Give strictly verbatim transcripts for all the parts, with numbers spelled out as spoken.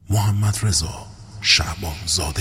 محمد رضا شعبانزاده.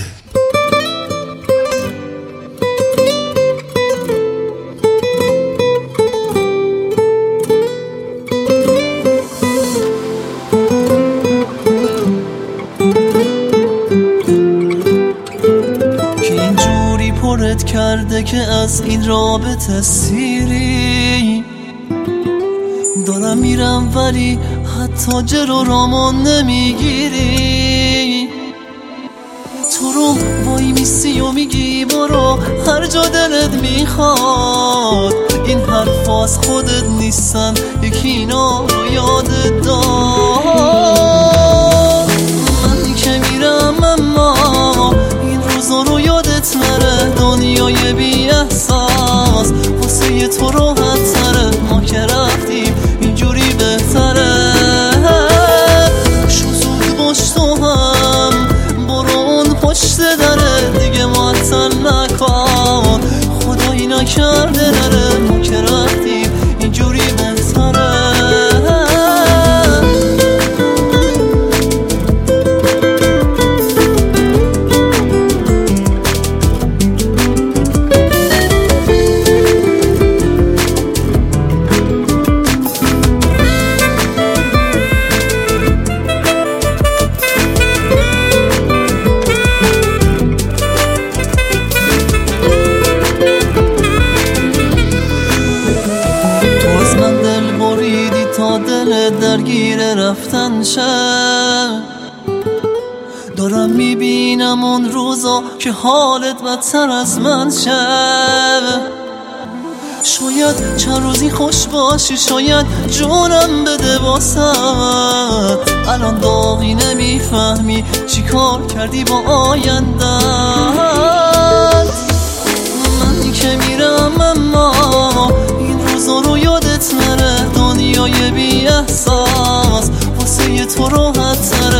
که اینجوری پرت کرده که از این رابطه سیری دارم میرم ولی حتی جلو رامون نمیگیری. تو رو وای میسی و میگی برو هر جا دلت میخواد. این حرف از خودت نیستن، یکی اینا رو یادت داد. من که میرم اما این روزا رو یادت نره. دنیای بی احساس واسه تو راحت تره. ما که رفتیم اینجوری بهتره. شو زود باش تو هم برو اون پشت دره. دیگه معطل نکن خدایی نکرده نره. ما که رفتیم اینجوری بهتره. تا دل درگیر رفتن شه. دارم میبینم اون روزا که حالت بدتر از من شه. شاید چند روزی خوش باشی، شاید جونم بده واسد. الان داغی نمیفهمی چی کار کردی با آیندت. من که میرم اما این روزا رو یادت نره. دنیای بی احساس واسه تو راحت تره.